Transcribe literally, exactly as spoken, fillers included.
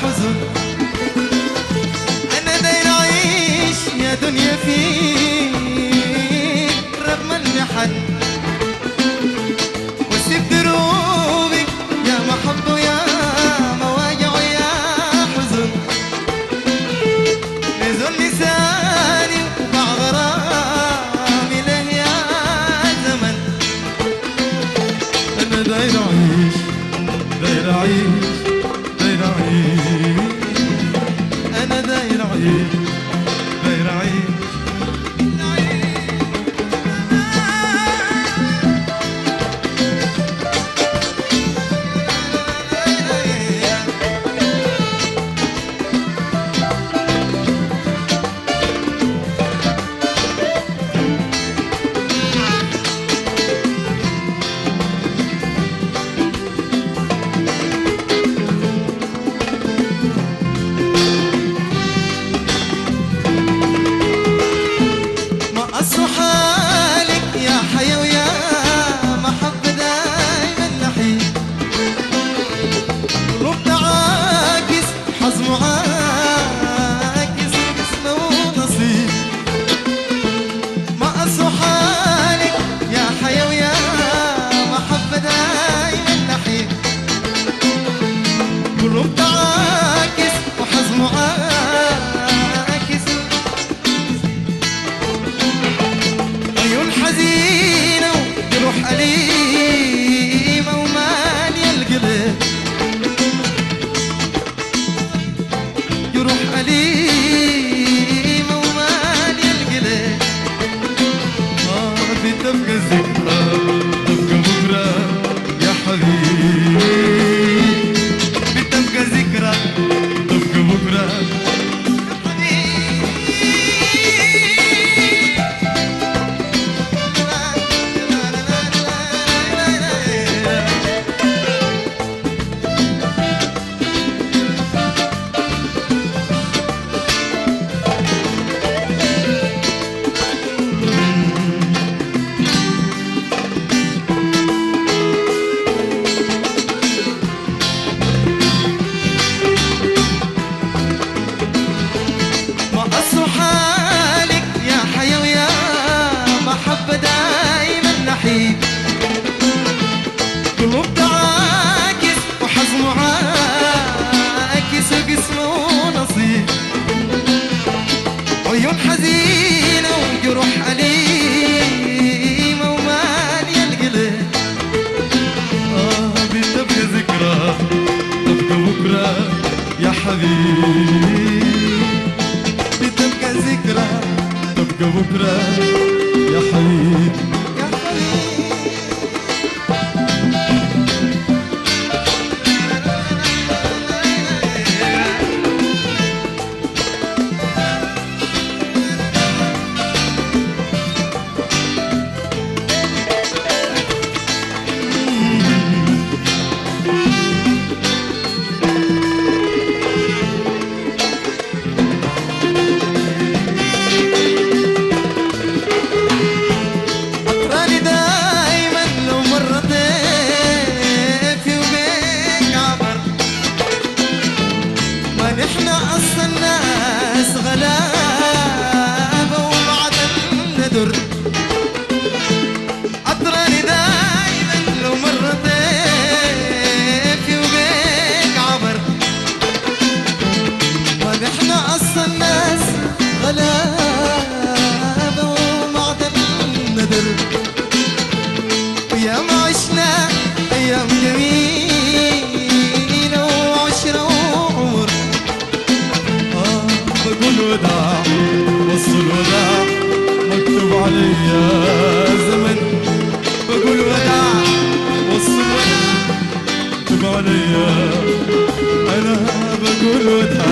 حزن. أنا داير أعيش يا دنيا فيك رغم المحن، واسيب دروبي يا محبة ويا مواجع ويا حزن. نزل لساني وباع غرامي له يا زمن. أنا داير أعيش داير أعيش داير أعيش، أنا داير أعيش داير أعيش. تبقى ذكرى تبقى بكرة يا حبيبي، بتبقى ذكرى تبقى بكرة قلوب تعاكس وحزن عاكس وقسمه نصيب، عيون حزينة وجروح أليمة ومالية القلب. آه بتبقى ذكرى تبقى بكرة يا حبيبي، بتبقى ذكرى تبقى بكرة يا حبيبي. احنا اصلا ناس غلابة وبعد الندر، عطراني دايما لو مر ضيفي وبيك عبر. ما نحنا اصلا ناس غلابة وبعد الندر، ويا ما عشنا ايام جميلة وعشرة وعمر. بقول وداع وصل الوداع مكتوب عليا زمن، بقول وداع وصل الوداع مكتوب عليا، أنا بقول وداع